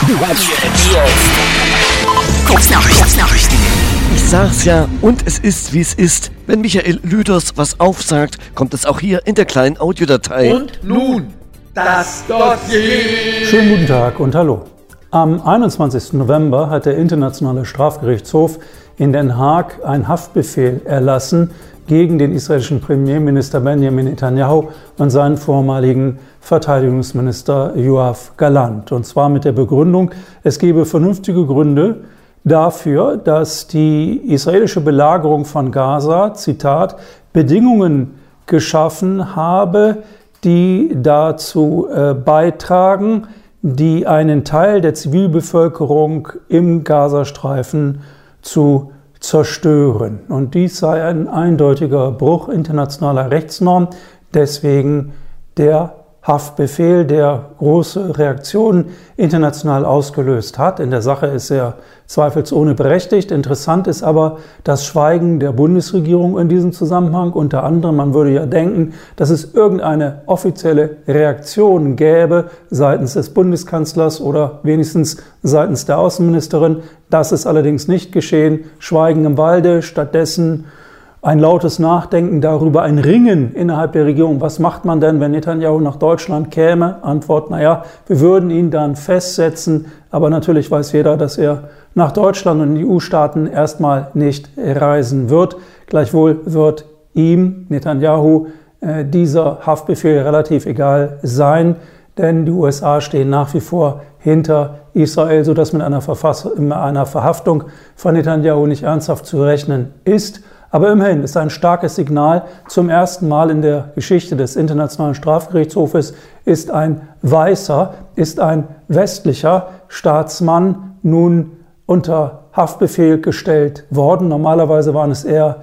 Kurznachrichten. Ich sag's ja, und es ist, wie es ist. Wenn Michael Lüders was aufsagt, kommt es auch hier in der kleinen Audiodatei. Und nun das Dossier. Schönen guten Tag und hallo. Am 21. November hat der Internationale Strafgerichtshof in Den Haag einen Haftbefehl erlassen gegen den israelischen Premierminister Benjamin Netanyahu und seinen vormaligen Verteidigungsminister Yoav Gallant. Und zwar mit der Begründung, es gebe vernünftige Gründe dafür, dass die israelische Belagerung von Gaza, Zitat, Bedingungen geschaffen habe, die dazu beitragen, die einen Teil der Zivilbevölkerung im Gazastreifen zu zerstören. Und dies sei ein eindeutiger Bruch internationaler Rechtsnormen. Deswegen der Haftbefehl, der große Reaktionen international ausgelöst hat. In der Sache ist er zweifelsohne berechtigt. Interessant ist aber das Schweigen der Bundesregierung in diesem Zusammenhang. Unter anderem, man würde ja denken, dass es irgendeine offizielle Reaktion gäbe seitens des Bundeskanzlers oder wenigstens seitens der Außenministerin. Das ist allerdings nicht geschehen. Schweigen im Walde, stattdessen ein lautes Nachdenken darüber, ein Ringen innerhalb der Regierung. Was macht man denn, wenn Netanyahu nach Deutschland käme? Antwort, naja, wir würden ihn dann festsetzen. Aber natürlich weiß jeder, dass er nach Deutschland und in die EU-Staaten erstmal nicht reisen wird. Gleichwohl wird ihm, Netanyahu, dieser Haftbefehl relativ egal sein. Denn die USA stehen nach wie vor hinter Israel, sodass mit einer Verhaftung von Netanyahu nicht ernsthaft zu rechnen ist. Aber immerhin ist ein starkes Signal. Zum ersten Mal in der Geschichte des Internationalen Strafgerichtshofes ist ein weißer, ist ein westlicher Staatsmann nun unter Haftbefehl gestellt worden. Normalerweise waren es eher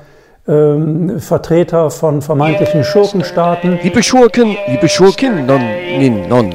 Vertreter von vermeintlichen Schurkenstaaten. Liebe Schurken, non.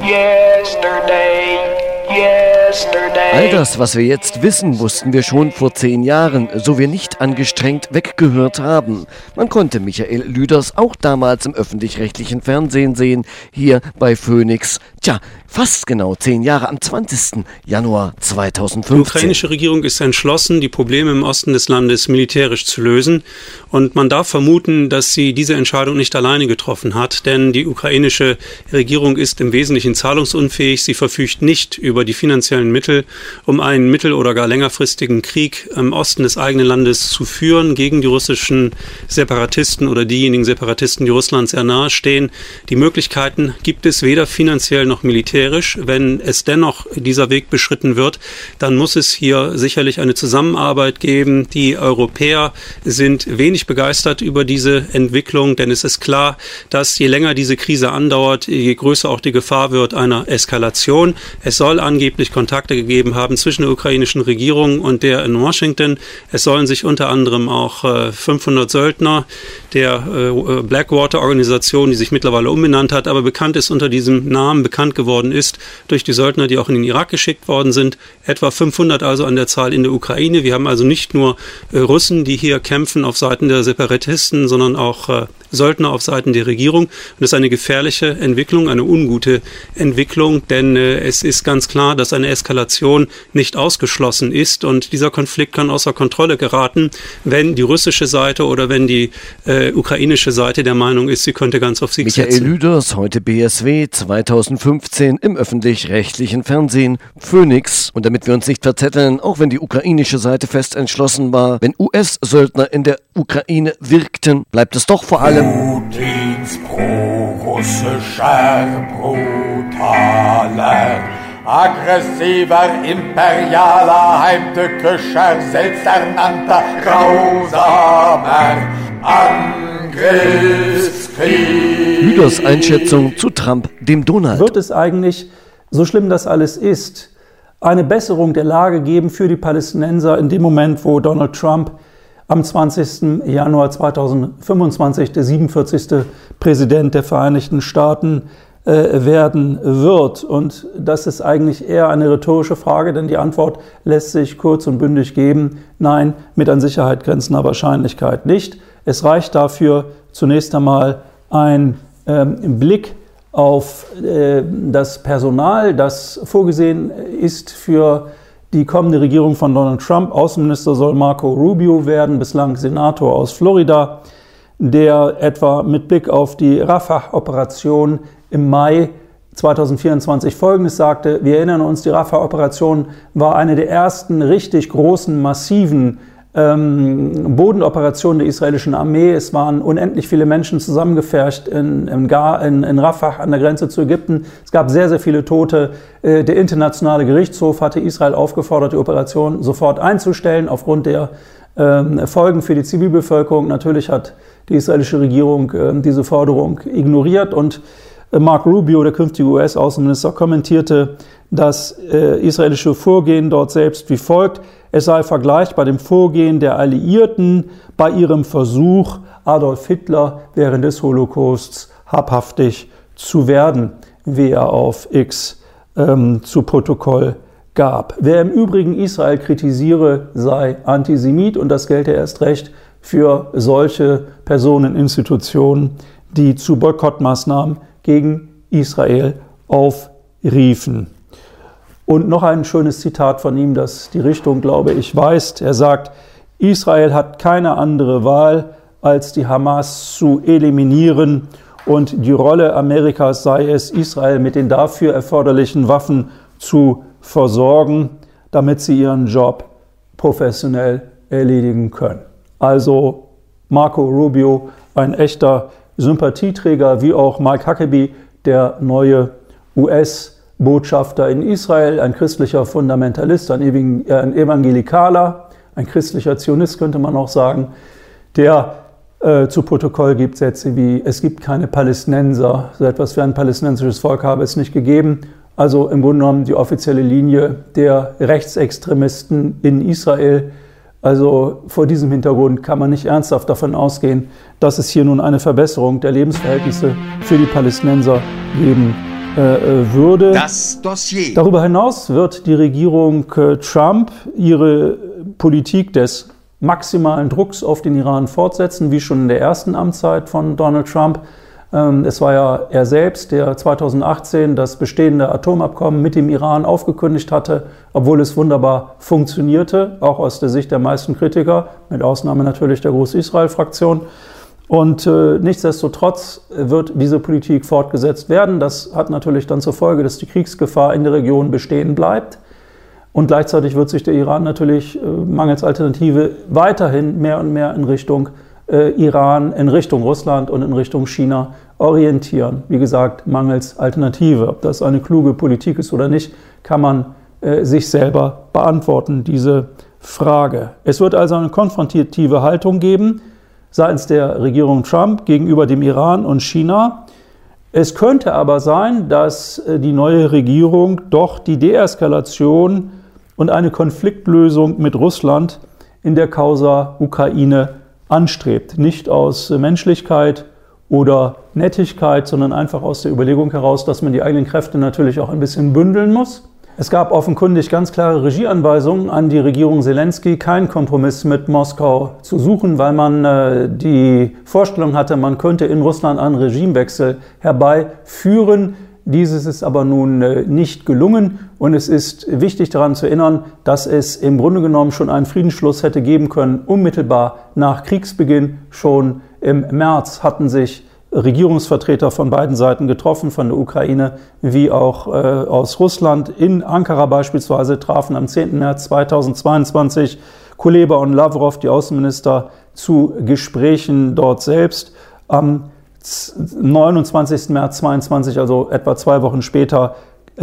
All das, was wir jetzt wissen, wussten wir schon vor 10 Jahren, so wir nicht angestrengt weggehört haben. Man konnte Michael Lüders auch damals im öffentlich-rechtlichen Fernsehen sehen, hier bei Phoenix. Tja, fast genau 10 Jahre, am 20. Januar 2015. Die ukrainische Regierung ist entschlossen, die Probleme im Osten des Landes militärisch zu lösen. Und man darf vermuten, dass sie diese Entscheidung nicht alleine getroffen hat, denn die ukrainische Regierung ist im Wesentlichen zahlungsunfähig. Sie verfügt nicht über die finanziellen Mittel, um einen mittel- oder gar längerfristigen Krieg im Osten des eigenen Landes zu führen gegen die russischen Separatisten oder diejenigen Separatisten, die Russland sehr nahe stehen. Die Möglichkeiten gibt es weder finanziell noch militärisch. Wenn es dennoch dieser Weg beschritten wird, dann muss es hier sicherlich eine Zusammenarbeit geben. Die Europäer sind wenig begeistert über diese Entwicklung, denn es ist klar, dass je länger diese Krise andauert, je größer auch die Gefahr wird einer Eskalation. Es soll angeblich Kontakte gegeben haben zwischen der ukrainischen Regierung und der in Washington. Es sollen sich unter anderem auch 500 Söldner der Blackwater-Organisation, die sich mittlerweile umbenannt hat, aber bekannt ist unter diesem Namen, bekannt geworden ist durch die Söldner, die auch in den Irak geschickt worden sind. Etwa 500 also an der Zahl in der Ukraine. Wir haben also nicht nur Russen, die hier kämpfen auf Seiten der Separatisten, sondern auch Söldner auf Seiten der Regierung. Und das ist eine gefährliche Entwicklung, eine ungute Entwicklung, denn es ist ganz klar, dass eine Eskalation nicht ausgeschlossen ist und dieser Konflikt kann außer Kontrolle geraten, wenn die russische Seite oder wenn die ukrainische Seite der Meinung ist, sie könnte ganz auf Sieg setzen. Michael Lüders, heute BSW, 2015 im öffentlich-rechtlichen Fernsehen, Phoenix. Und damit wir uns nicht verzetteln, auch wenn die ukrainische Seite fest entschlossen war, wenn US-Söldner in der Ukraine wirkten, bleibt es doch vor allem Putins pro-russischer, brutaler, aggressiver, imperialer, heimtückischer, selbsternannter, grausamer Angriffskrieg. Lüders Einschätzung zu Trump, dem Donald. Wird es eigentlich, so schlimm das alles ist, eine Besserung der Lage geben für die Palästinenser in dem Moment, wo Donald Trump am 20. Januar 2025 der 47. Präsident der Vereinigten Staaten werden wird? Und das ist eigentlich eher eine rhetorische Frage, denn die Antwort lässt sich kurz und bündig geben. Nein, mit an Sicherheit grenzender Wahrscheinlichkeit nicht. Es reicht dafür zunächst einmal ein Blick auf das Personal, das vorgesehen ist für die kommende Regierung von Donald Trump. Außenminister soll Marco Rubio werden, bislang Senator aus Florida, der etwa mit Blick auf die Rafah-Operation im Mai 2024 Folgendes sagte: Wir erinnern uns, die Rafah-Operation war eine der ersten richtig großen, massiven Bodenoperationen der israelischen Armee. Es waren unendlich viele Menschen zusammengepfercht in Rafah an der Grenze zu Ägypten. Es gab sehr, sehr viele Tote. Der Internationale Gerichtshof hatte Israel aufgefordert, die Operation sofort einzustellen aufgrund der Folgen für die Zivilbevölkerung. Natürlich hat die israelische Regierung diese Forderung ignoriert, und Marco Rubio, der künftige US-Außenminister, kommentierte das israelische Vorgehen dort selbst wie folgt: Es sei vergleichbar dem Vorgehen der Alliierten bei ihrem Versuch, Adolf Hitler während des Holocausts habhaftig zu werden, wie er auf X zu Protokoll gab. Wer im Übrigen Israel kritisiere, sei Antisemit, und das gelte erst recht für solche Personen, Institutionen, die zu Boykottmaßnahmen gegen Israel aufriefen. Und noch ein schönes Zitat von ihm, das die Richtung, glaube ich, weist. Er sagt: Israel hat keine andere Wahl, als die Hamas zu eliminieren, und die Rolle Amerikas sei es, Israel mit den dafür erforderlichen Waffen zu versorgen, damit sie ihren Job professionell erledigen können. Also Marco Rubio, ein echter Sympathieträger, wie auch Mike Huckabee, der neue US-Botschafter in Israel, ein christlicher Fundamentalist, ein Evangelikaler, ein christlicher Zionist, könnte man auch sagen, der zu Protokoll gibt Sätze wie: Es gibt keine Palästinenser, so etwas wie ein palästinensisches Volk habe es nicht gegeben. Also im Grunde genommen die offizielle Linie der Rechtsextremisten in Israel. Also vor diesem Hintergrund kann man nicht ernsthaft davon ausgehen, dass es hier nun eine Verbesserung der Lebensverhältnisse für die Palästinenser geben würde. Das Dossier. Darüber hinaus wird die Regierung Trump ihre Politik des maximalen Drucks auf den Iran fortsetzen, wie schon in der ersten Amtszeit von Donald Trump. Es war ja er selbst, der 2018 das bestehende Atomabkommen mit dem Iran aufgekündigt hatte, obwohl es wunderbar funktionierte, auch aus der Sicht der meisten Kritiker, mit Ausnahme natürlich der Groß-Israel-Fraktion. Und nichtsdestotrotz wird diese Politik fortgesetzt werden. Das hat natürlich dann zur Folge, dass die Kriegsgefahr in der Region bestehen bleibt. Und gleichzeitig wird sich der Iran natürlich mangels Alternative weiterhin mehr und mehr in Richtung Iran, in Richtung Russland und in Richtung China orientieren. Wie gesagt, mangels Alternative. Ob das eine kluge Politik ist oder nicht, kann man sich selber beantworten, diese Frage. Es wird also eine konfrontative Haltung geben seitens der Regierung Trump gegenüber dem Iran und China. Es könnte aber sein, dass die neue Regierung doch die Deeskalation und eine Konfliktlösung mit Russland in der Causa Ukraine anstrebt. Nicht aus Menschlichkeit oder Nettigkeit, sondern einfach aus der Überlegung heraus, dass man die eigenen Kräfte natürlich auch ein bisschen bündeln muss. Es gab offenkundig ganz klare Regieanweisungen an die Regierung Zelensky, keinen Kompromiss mit Moskau zu suchen, weil man die Vorstellung hatte, man könnte in Russland einen Regimewechsel herbeiführen. Dieses ist aber nun nicht gelungen, und es ist wichtig daran zu erinnern, dass es im Grunde genommen schon einen Friedensschluss hätte geben können, unmittelbar nach Kriegsbeginn. Schon im März hatten sich Regierungsvertreter von beiden Seiten getroffen, von der Ukraine wie auch aus Russland. In Ankara beispielsweise trafen am 10. März 2022 Kuleba und Lavrov, die Außenminister, zu Gesprächen dort selbst. Am 29. März 2022, also etwa 2 Wochen später,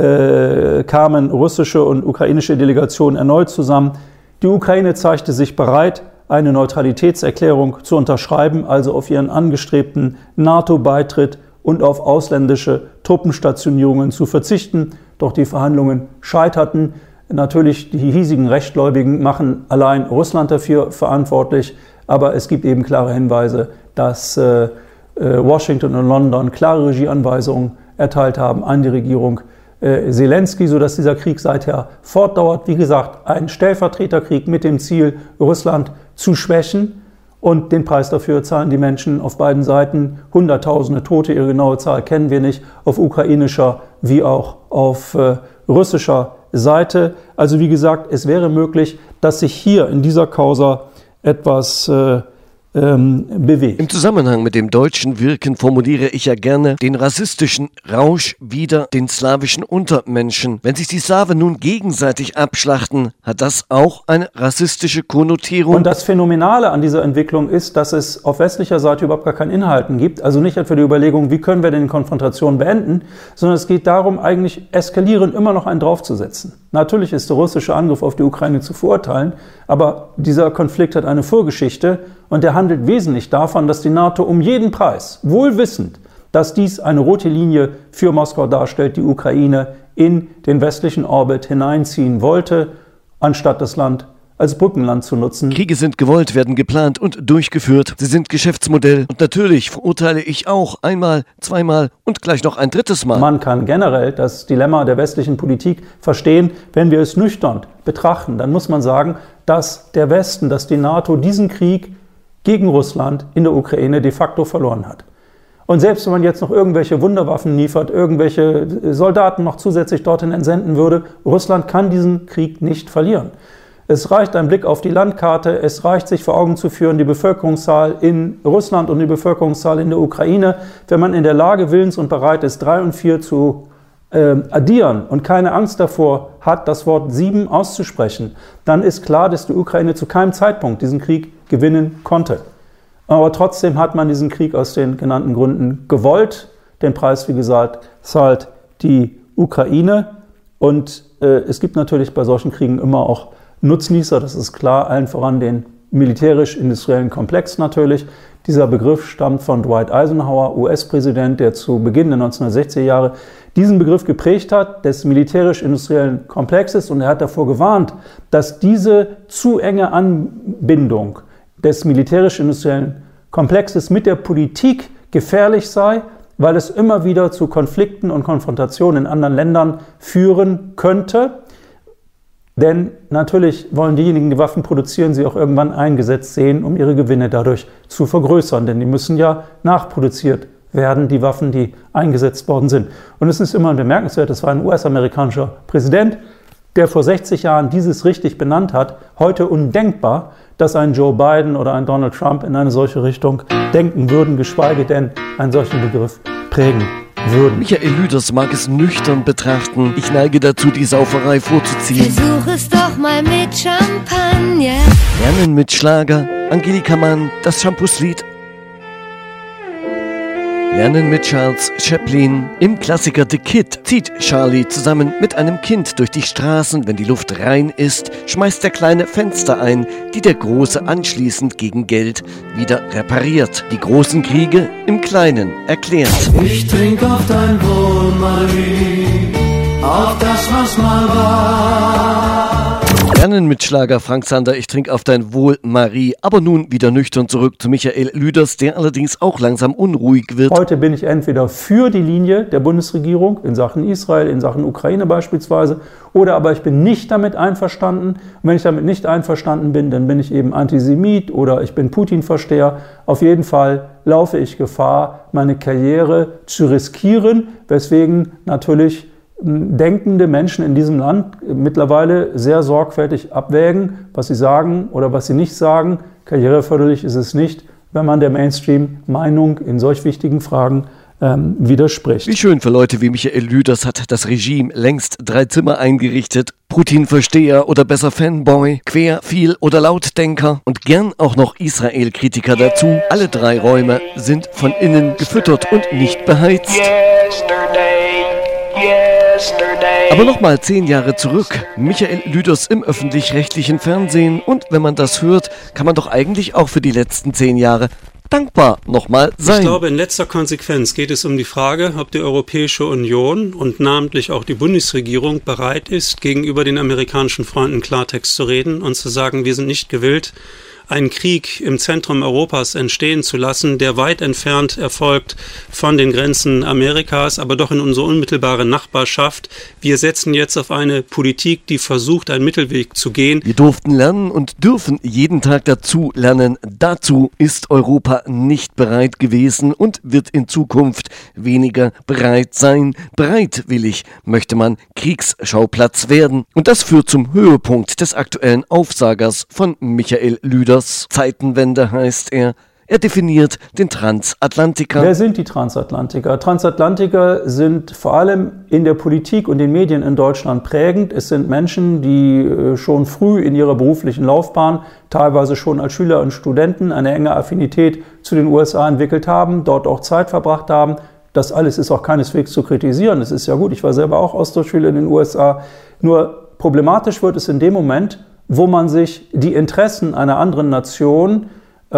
kamen russische und ukrainische Delegationen erneut zusammen. Die Ukraine zeigte sich bereit, eine Neutralitätserklärung zu unterschreiben, also auf ihren angestrebten NATO-Beitritt und auf ausländische Truppenstationierungen zu verzichten. Doch die Verhandlungen scheiterten. Natürlich, die hiesigen Rechtgläubigen machen allein Russland dafür verantwortlich, aber es gibt eben klare Hinweise, dass Washington und London klare Regieanweisungen erteilt haben an die Regierung Zelensky, sodass dieser Krieg seither fortdauert. Wie gesagt, ein Stellvertreterkrieg mit dem Ziel, Russland zu schwächen Und den Preis dafür zahlen die Menschen auf beiden Seiten. Hunderttausende Tote, ihre genaue Zahl kennen wir nicht, auf ukrainischer wie auch auf russischer Seite. Also wie gesagt, es wäre möglich, dass sich hier in dieser Causa etwas bewegt. Im Zusammenhang mit dem deutschen Wirken formuliere ich ja gerne den rassistischen Rausch wider den slawischen Untermenschen. Wenn sich die Slawen nun gegenseitig abschlachten, hat das auch eine rassistische Konnotierung. Und das Phänomenale an dieser Entwicklung ist, dass es auf westlicher Seite überhaupt gar kein Inhalten gibt. Also nicht etwa die Überlegung, wie können wir denn die Konfrontation beenden, sondern es geht darum, eigentlich eskalieren immer noch einen draufzusetzen. Natürlich ist der russische Angriff auf die Ukraine zu verurteilen, aber dieser Konflikt hat eine Vorgeschichte und der handelt wesentlich davon, dass die NATO um jeden Preis, wohl wissend, dass dies eine rote Linie für Moskau darstellt, die Ukraine in den westlichen Orbit hineinziehen wollte, anstatt das Land als Brückenland zu nutzen. Kriege sind gewollt, werden geplant und durchgeführt. Sie sind Geschäftsmodell. Und natürlich verurteile ich auch einmal, zweimal und gleich noch ein drittes Mal. Man kann generell das Dilemma der westlichen Politik verstehen. Wenn wir es nüchtern betrachten, dann muss man sagen, dass der Westen, dass die NATO diesen Krieg gegen Russland in der Ukraine de facto verloren hat. Und selbst wenn man jetzt noch irgendwelche Wunderwaffen liefert, irgendwelche Soldaten noch zusätzlich dorthin entsenden würde, Russland kann diesen Krieg nicht verlieren. Es reicht ein Blick auf die Landkarte, es reicht sich vor Augen zu führen, die Bevölkerungszahl in Russland und die Bevölkerungszahl in der Ukraine. Wenn man in der Lage, willens und bereit ist, 3 und 4 zu addieren und keine Angst davor hat, das Wort 7 auszusprechen, dann ist klar, dass die Ukraine zu keinem Zeitpunkt diesen Krieg gewinnen konnte. Aber trotzdem hat man diesen Krieg aus den genannten Gründen gewollt. Den Preis, wie gesagt, zahlt die Ukraine. Und es gibt natürlich bei solchen Kriegen immer auch Nutznießer, das ist klar, allen voran den militärisch-industriellen Komplex natürlich. Dieser Begriff stammt von Dwight Eisenhower, US-Präsident, der zu Beginn der 1960er Jahre diesen Begriff geprägt hat, des militärisch-industriellen Komplexes. Und er hat davor gewarnt, dass diese zu enge Anbindung des militärisch-industriellen Komplexes mit der Politik gefährlich sei, weil es immer wieder zu Konflikten und Konfrontationen in anderen Ländern führen könnte. Denn natürlich wollen diejenigen, die Waffen produzieren, sie auch irgendwann eingesetzt sehen, um ihre Gewinne dadurch zu vergrößern. Denn die müssen ja nachproduziert werden, die Waffen, die eingesetzt worden sind. Und es ist immer bemerkenswert, es war ein US-amerikanischer Präsident, der vor 60 Jahren dieses richtig benannt hat. Heute undenkbar, dass ein Joe Biden oder ein Donald Trump in eine solche Richtung denken würden, geschweige denn einen solchen Begriff prägen würden. Michael Lüders mag es nüchtern betrachten. Ich neige dazu, die Sauferei vorzuziehen. Versuch es doch mal mit Champagner. Lernen mit Schlager, Angelika Mann, das Shampoos-Lied. Lernen mit Charles Chaplin. Im Klassiker The Kid zieht Charlie zusammen mit einem Kind durch die Straßen. Wenn die Luft rein ist, schmeißt der Kleine Fenster ein, die der Große anschließend gegen Geld wieder repariert. Die großen Kriege im Kleinen erklärt. Ich trink auf dein Wohl, Marie, auf das, was mal war. Lernen mit Schlager, Frank Zander, ich trinke auf dein Wohl, Marie. Aber nun wieder nüchtern zurück zu Michael Lüders, der allerdings auch langsam unruhig wird. Heute bin ich entweder für die Linie der Bundesregierung in Sachen Israel, in Sachen Ukraine beispielsweise, oder aber ich bin nicht damit einverstanden. Und wenn ich damit nicht einverstanden bin, dann bin ich eben Antisemit oder ich bin Putin-Versteher. Auf jeden Fall laufe ich Gefahr, meine Karriere zu riskieren, weswegen natürlich denkende Menschen in diesem Land mittlerweile sehr sorgfältig abwägen, was sie sagen oder was sie nicht sagen. Karriereförderlich ist es nicht, wenn man der Mainstream-Meinung in solch wichtigen Fragen widerspricht. Wie schön für Leute wie Michael Lüders hat das Regime längst 3 Zimmer eingerichtet. Putin-Versteher oder besser Fanboy, Quer-, Viel- oder Lautdenker und gern auch noch Israel-Kritiker dazu. Alle 3 Räume sind von innen gefüttert und nicht beheizt. Aber nochmal 10 Jahre zurück. Michael Lüders im öffentlich-rechtlichen Fernsehen. Und wenn man das hört, kann man doch eigentlich auch für die letzten 10 Jahre dankbar nochmal sein. Ich glaube, in letzter Konsequenz geht es um die Frage, ob die Europäische Union und namentlich auch die Bundesregierung bereit ist, gegenüber den amerikanischen Freunden Klartext zu reden und zu sagen, wir sind nicht gewillt, einen Krieg im Zentrum Europas entstehen zu lassen, der weit entfernt erfolgt von den Grenzen Amerikas, aber doch in unserer unmittelbaren Nachbarschaft. Wir setzen jetzt auf eine Politik, die versucht, einen Mittelweg zu gehen. Wir durften lernen und dürfen jeden Tag dazu lernen. Dazu ist Europa nicht bereit gewesen und wird in Zukunft weniger bereit sein. Bereitwillig möchte man Kriegsschauplatz werden. Und das führt zum Höhepunkt des aktuellen Aufsagers von Michael Lüders. Zeitenwende heißt er. Er definiert den Transatlantiker. Wer sind die Transatlantiker? Transatlantiker sind vor allem in der Politik und den Medien in Deutschland prägend. Es sind Menschen, die schon früh in ihrer beruflichen Laufbahn, teilweise schon als Schüler und Studenten, eine enge Affinität zu den USA entwickelt haben, dort auch Zeit verbracht haben. Das alles ist auch keineswegs zu kritisieren. Es ist ja gut, ich war selber auch Austauschschüler in den USA. Nur problematisch wird es in dem Moment, wo man sich die Interessen einer anderen Nation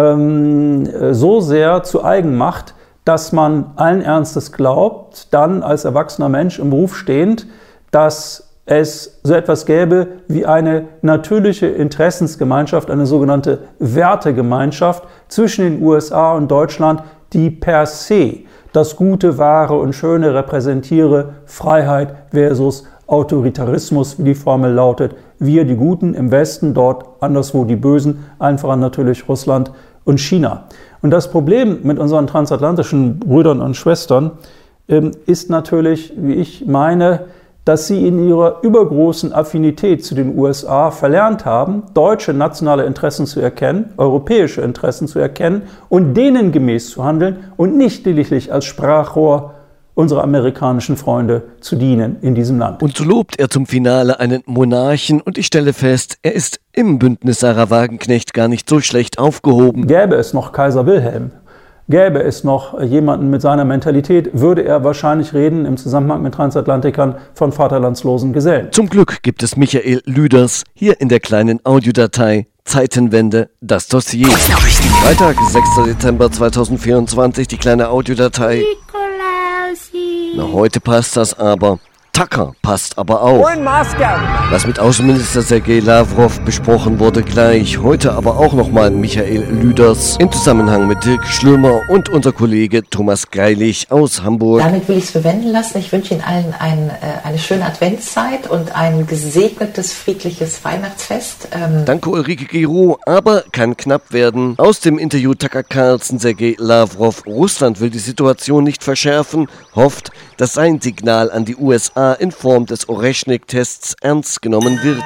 so sehr zu eigen macht, dass man allen Ernstes glaubt, dann als erwachsener Mensch im Beruf stehend, dass es so etwas gäbe wie eine natürliche Interessensgemeinschaft, eine sogenannte Wertegemeinschaft zwischen den USA und Deutschland, die per se das Gute, Wahre und Schöne repräsentiere, Freiheit versus Autoritarismus, wie die Formel lautet. Wir, die Guten im Westen, dort anderswo die Bösen, allen voran natürlich Russland und China. Und das Problem mit unseren transatlantischen Brüdern und Schwestern ist natürlich, wie ich meine, dass sie in ihrer übergroßen Affinität zu den USA verlernt haben, deutsche nationale Interessen zu erkennen, europäische Interessen zu erkennen und denen gemäß zu handeln und nicht lediglich als Sprachrohr unsere amerikanischen Freunde zu dienen in diesem Land. Und so lobt er zum Finale einen Monarchen und ich stelle fest, er ist im Bündnis Sarah Wagenknecht gar nicht so schlecht aufgehoben. Gäbe es noch Kaiser Wilhelm, gäbe es noch jemanden mit seiner Mentalität, würde er wahrscheinlich reden im Zusammenhang mit Transatlantikern von vaterlandslosen Gesellen. Zum Glück gibt es Michael Lüders hier in der kleinen Audiodatei Zeitenwende, das Dossier. Freitag, 6. Dezember 2024, die kleine Audiodatei. Na, heute passt das aber. Tucker passt aber auch. Was mit Außenminister Sergei Lavrov besprochen wurde gleich. Heute aber auch nochmal Michael Lüders im Zusammenhang mit Dirk Schlömer und unser Kollege Thomas Greilich aus Hamburg. Damit will ich es bewenden lassen. Ich wünsche Ihnen allen eine schöne Adventszeit und ein gesegnetes, friedliches Weihnachtsfest. Danke Ulrike Giro, aber kann knapp werden. Aus dem Interview Tucker Carlson, Sergei Lavrov. Russland will die Situation nicht verschärfen, hofft, dass sein Signal an die USA in Form des Oreschnik-Tests ernst genommen wird.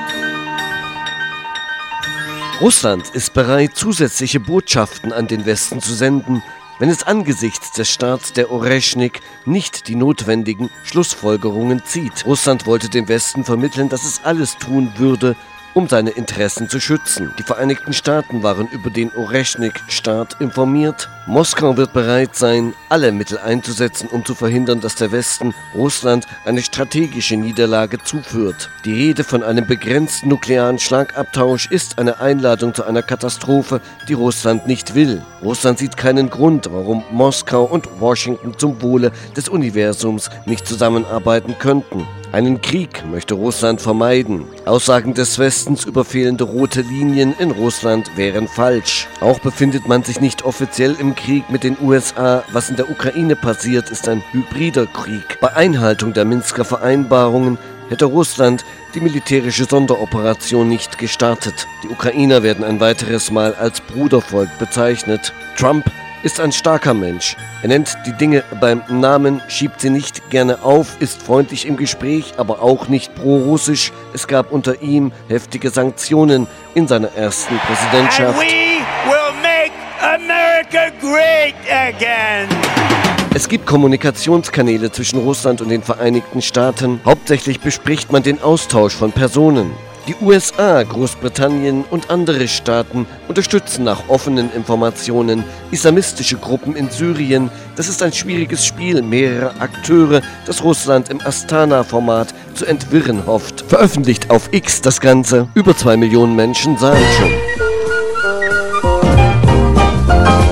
Russland ist bereit, zusätzliche Botschaften an den Westen zu senden, wenn es angesichts des Starts der Oreschnik nicht die notwendigen Schlussfolgerungen zieht. Russland wollte dem Westen vermitteln, dass es alles tun würde, um seine Interessen zu schützen. Die Vereinigten Staaten waren über den Oreschnik-Start informiert. Moskau wird bereit sein, alle Mittel einzusetzen, um zu verhindern, dass der Westen Russland eine strategische Niederlage zuführt. Die Rede von einem begrenzten nuklearen Schlagabtausch ist eine Einladung zu einer Katastrophe, die Russland nicht will. Russland sieht keinen Grund, warum Moskau und Washington zum Wohle des Universums nicht zusammenarbeiten könnten. Einen Krieg möchte Russland vermeiden. Aussagen des Westens über fehlende rote Linien in Russland wären falsch. Auch befindet man sich nicht offiziell im Krieg mit den USA. Was in der Ukraine passiert, ist ein hybrider Krieg. Bei Einhaltung der Minsker Vereinbarungen hätte Russland die militärische Sonderoperation nicht gestartet. Die Ukrainer werden ein weiteres Mal als Brudervolk bezeichnet. Trump ist ein starker Mensch. Er nennt die Dinge beim Namen, schiebt sie nicht gerne auf, ist freundlich im Gespräch, aber auch nicht pro-russisch. Es gab unter ihm heftige Sanktionen in seiner ersten Präsidentschaft. And we will make America great again. Es gibt Kommunikationskanäle zwischen Russland und den Vereinigten Staaten. Hauptsächlich bespricht man den Austausch von Personen. Die USA, Großbritannien und andere Staaten unterstützen nach offenen Informationen islamistische Gruppen in Syrien. Das ist ein schwieriges Spiel mehrerer Akteure, das Russland im Astana-Format zu entwirren hofft. Veröffentlicht auf X das Ganze. Über 2 Millionen Menschen sahen schon.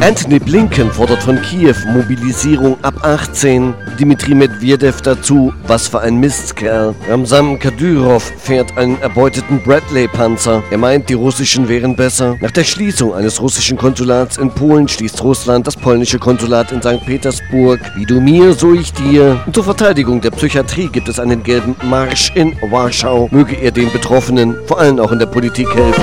Antony Blinken fordert von Kiew Mobilisierung ab 18. Dmitri Medvedev dazu, was für ein Mistkerl. Ramzan Kadyrov fährt einen erbeuteten Bradley-Panzer. Er meint, die Russischen wären besser. Nach der Schließung eines russischen Konsulats in Polen schließt Russland das polnische Konsulat in St. Petersburg. Wie du mir, so ich dir. Und zur Verteidigung der Psychiatrie gibt es einen gelben Marsch in Warschau. Möge er den Betroffenen, vor allem auch in der Politik, helfen.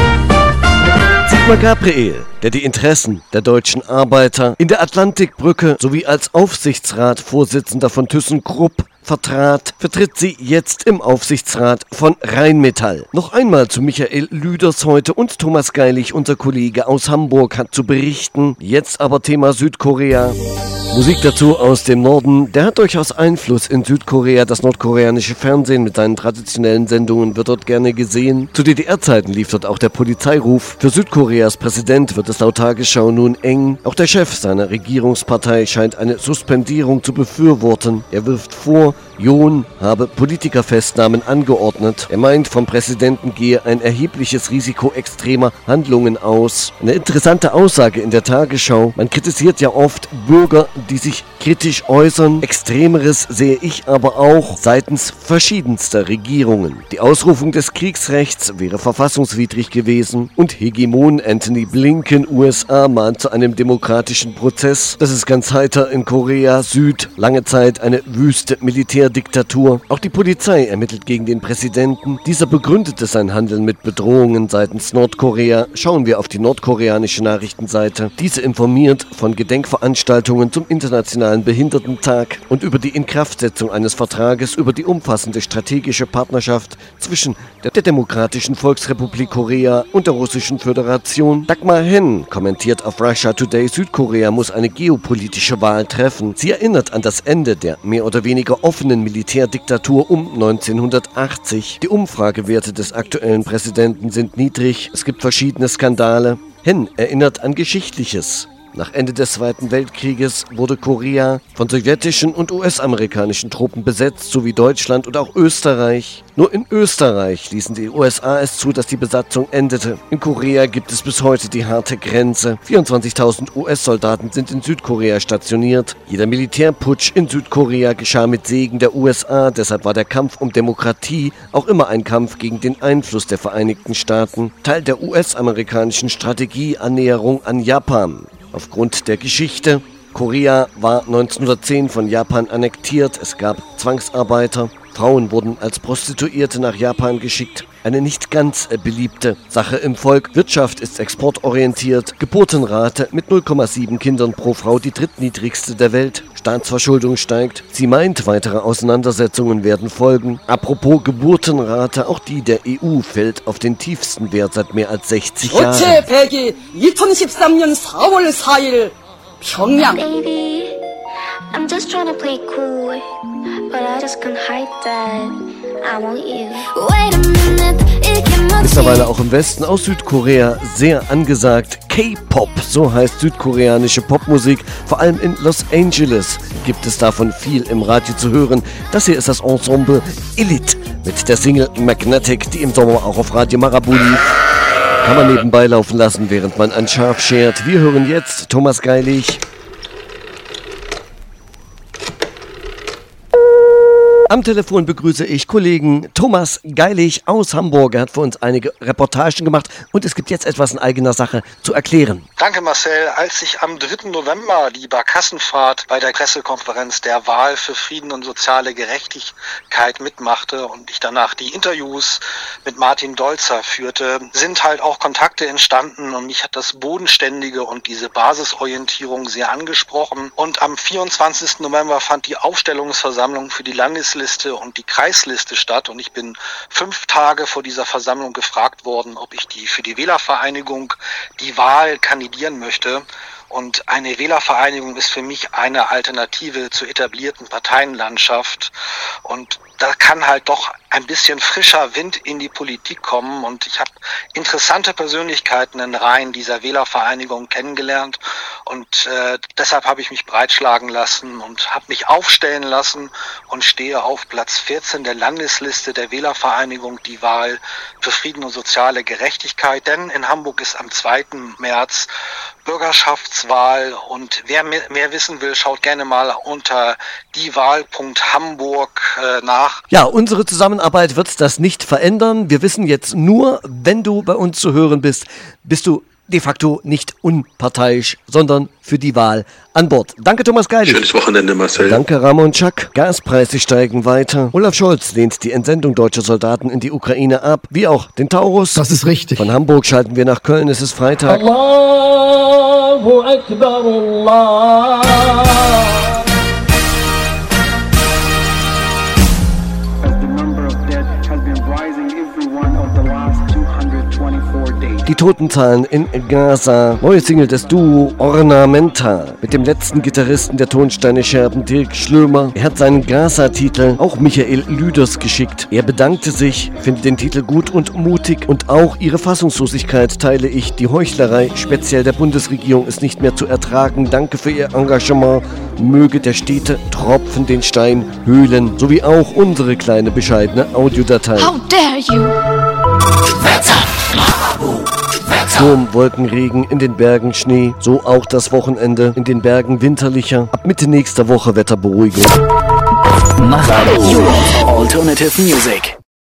Sigmar Gabriel, der die Interessen der deutschen Arbeiter in der Atlantikbrücke sowie als Aufsichtsratsvorsitzender von ThyssenKrupp vertritt sie jetzt im Aufsichtsrat von Rheinmetall. Noch einmal zu Michael Lüders heute und Thomas Geilich, unser Kollege aus Hamburg, hat zu berichten. Jetzt aber Thema Südkorea. Musik dazu aus dem Norden. Der hat durchaus Einfluss in Südkorea. Das nordkoreanische Fernsehen mit seinen traditionellen Sendungen wird dort gerne gesehen. Zu DDR-Zeiten lief dort auch der Polizeiruf. Für Südkoreas Präsident wird es laut Tagesschau nun eng. Auch der Chef seiner Regierungspartei scheint eine Suspendierung zu befürworten. Er wirft vor, Yoon habe Politikerfestnahmen angeordnet. Er meint, vom Präsidenten gehe ein erhebliches Risiko extremer Handlungen aus. Eine interessante Aussage in der Tagesschau. Man kritisiert ja oft Bürger, die sich kritisch äußern. Extremeres sehe ich aber auch seitens verschiedenster Regierungen. Die Ausrufung des Kriegsrechts wäre verfassungswidrig gewesen und Hegemon Antony Blinken, USA, mahnt zu einem demokratischen Prozess. Das ist ganz heiter in Korea Süd. Lange Zeit eine wüste Militärdiktatur. Auch die Polizei ermittelt gegen den Präsidenten. Dieser begründete sein Handeln mit Bedrohungen seitens Nordkorea. Schauen wir auf die nordkoreanische Nachrichtenseite. Diese informiert von Gedenkveranstaltungen zum Internationalen Behindertentag und über die Inkraftsetzung eines Vertrages über die umfassende strategische Partnerschaft zwischen der Demokratischen Volksrepublik Korea und der Russischen Föderation. Dagmar Henn kommentiert auf Russia Today, Südkorea muss eine geopolitische Wahl treffen. Sie erinnert an das Ende der mehr oder weniger offenen Militärdiktatur um 1980. Die Umfragewerte des aktuellen Präsidenten sind niedrig. Es gibt verschiedene Skandale. Henn erinnert an Geschichtliches. Nach Ende des Zweiten Weltkrieges wurde Korea von sowjetischen und US-amerikanischen Truppen besetzt, sowie Deutschland und auch Österreich. Nur in Österreich ließen die USA es zu, dass die Besatzung endete. In Korea gibt es bis heute die harte Grenze. 24.000 US-Soldaten sind in Südkorea stationiert. Jeder Militärputsch in Südkorea geschah mit Segen der USA. Deshalb war der Kampf um Demokratie auch immer ein Kampf gegen den Einfluss der Vereinigten Staaten. Teil der US-amerikanischen Strategie Annäherung an Japan. Aufgrund der Geschichte. Korea war 1910 von Japan annektiert. Es gab Zwangsarbeiter. Frauen wurden als Prostituierte nach Japan geschickt. Eine nicht ganz beliebte Sache im Volk. Wirtschaft ist exportorientiert. Geburtenrate mit 0,7 Kindern pro Frau, die drittniedrigste der Welt. Staatsverschuldung steigt. Sie meint, weitere Auseinandersetzungen werden folgen. Apropos Geburtenrate, auch die der EU fällt auf den tiefsten Wert seit mehr als 60 Jahren. 2013년 4월 4일 평양. Baby, I'm just trying to play cool, but I just can't hide that I want you. Wait a minute, it can Mittlerweile auch im Westen aus Südkorea sehr angesagt. K-Pop, so heißt südkoreanische Popmusik. Vor allem in Los Angeles gibt es davon viel im Radio zu hören. Das hier ist das Ensemble Elite mit der Single Magnetic, die im Sommer auch auf Radio Marabu lief. Kann man nebenbei laufen lassen, während man ein Schaf schert. Wir hören jetzt Thomas Geilich. Am Telefon begrüße ich Kollegen Thomas Geilich aus Hamburg. Er hat für uns einige Reportagen gemacht und es gibt jetzt etwas in eigener Sache zu erklären. Danke Marcel. Als ich am 3. November die Barkassenfahrt bei der Pressekonferenz der Wahl für Frieden und soziale Gerechtigkeit mitmachte und ich danach die Interviews mit Martin Dolzer führte, sind halt auch Kontakte entstanden und mich hat das Bodenständige und diese Basisorientierung sehr angesprochen. Und am 24. November fand die Aufstellungsversammlung für die Landesliste und die Kreisliste statt und ich bin 5 Tage vor dieser Versammlung gefragt worden, ob ich für die Wählervereinigung die Wahl kandidieren möchte. Und eine Wählervereinigung ist für mich eine Alternative zur etablierten Parteienlandschaft. Und da kann halt doch ein bisschen frischer Wind in die Politik kommen. Und ich habe interessante Persönlichkeiten in Reihen dieser Wählervereinigung kennengelernt. Und deshalb habe ich mich breitschlagen lassen und habe mich aufstellen lassen und stehe auf Platz 14 der Landesliste der Wählervereinigung Die Wahl für Frieden und soziale Gerechtigkeit. Denn in Hamburg ist am 2. März Bürgerschafts-, Bundestagswahl. Und wer mehr wissen will, schaut gerne mal unter diewahl.hamburg nach. Ja, unsere Zusammenarbeit wird das nicht verändern. Wir wissen jetzt nur, wenn du bei uns zu hören bist, bist du de facto nicht unparteiisch, sondern für die Wahl an Bord. Danke, Thomas Geilig. Schönes Wochenende, Marcel. Danke, Ramon Schack. Gaspreise steigen weiter. Olaf Scholz lehnt die Entsendung deutscher Soldaten in die Ukraine ab, wie auch den Taurus. Das ist richtig. Von Hamburg schalten wir nach Köln. Es ist Freitag. Allahu Akbar, Allah. Die Totenzahlen in Gaza. Neue Single des Duo Ornamenta mit dem letzten Gitarristen der Tonsteine Scherben, Dirk Schlömer. Er hat seinen Gaza-Titel auch Michael Lüders geschickt. Er bedankte sich, findet den Titel gut und mutig und auch ihre Fassungslosigkeit teile ich. Die Heuchlerei, speziell der Bundesregierung, ist nicht mehr zu ertragen. Danke für Ihr Engagement. Möge der stete Tropfen den Stein höhlen, sowie auch unsere kleine bescheidene Audiodatei. How dare you? Sturm, Wolken, Regen, in den Bergen Schnee, so auch das Wochenende, in den Bergen winterlicher, ab Mitte nächster Woche Wetterberuhigung. Mach Alternative Music.